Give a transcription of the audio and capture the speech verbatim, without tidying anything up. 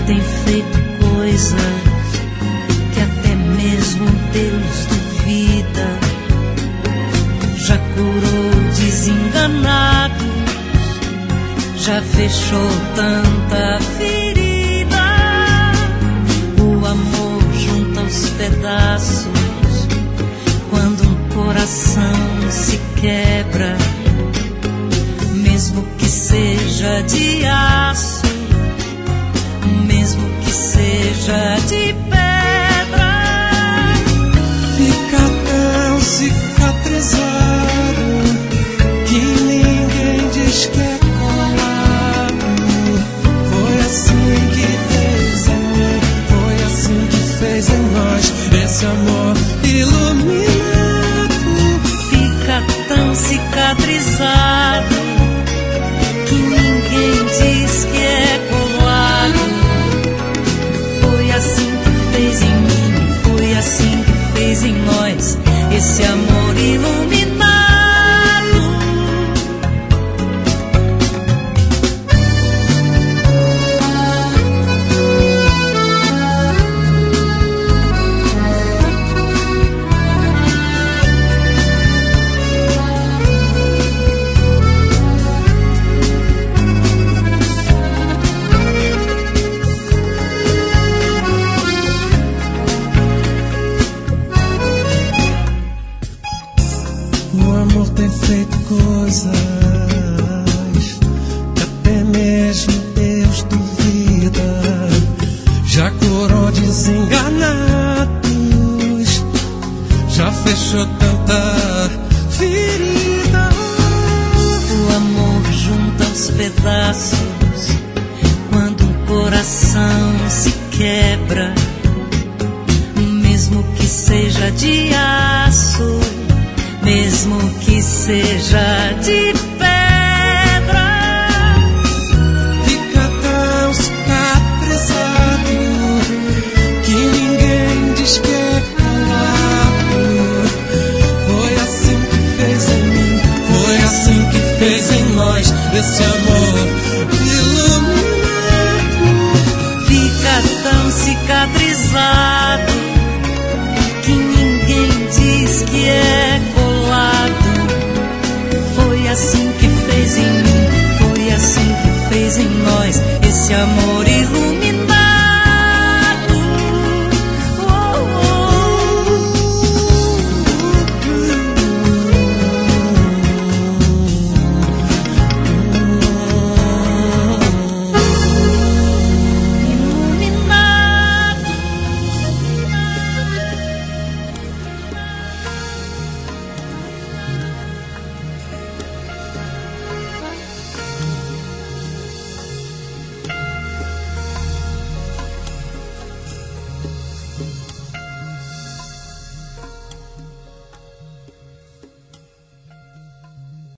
tem feito coisas que até mesmo Deus duvida. Já curou desenganados, já fechou tanta ferida. O amor junta os pedaços quando um coração se quebra, mesmo que seja de aço, mesmo que seja de pedra. Fica tão cicatrizado que ninguém diz que é colado. Foi assim que fez em mim, foi assim que fez em nós esse amor iluminado. Fica tão cicatrizado que ninguém diz que é colado. Foi assim que fez em mim, foi assim que fez em nós esse amor iluminado. O amor tem feito coisas que até mesmo Deus duvida. Já curou desenganados, já fechou tanta ferida. O amor junta os pedaços quando um coração se quebra, mesmo que seja de aço, mesmo que seja de pedra. Fica tão cicatrizado que ninguém diz que é colado. Foi assim que fez em mim, foi assim que fez em nós esse amor iluminado. Fica tão cicatrizado que ninguém diz que é colado. Foi assim que fez em mim, foi assim que fez em nós esse amor iluminado.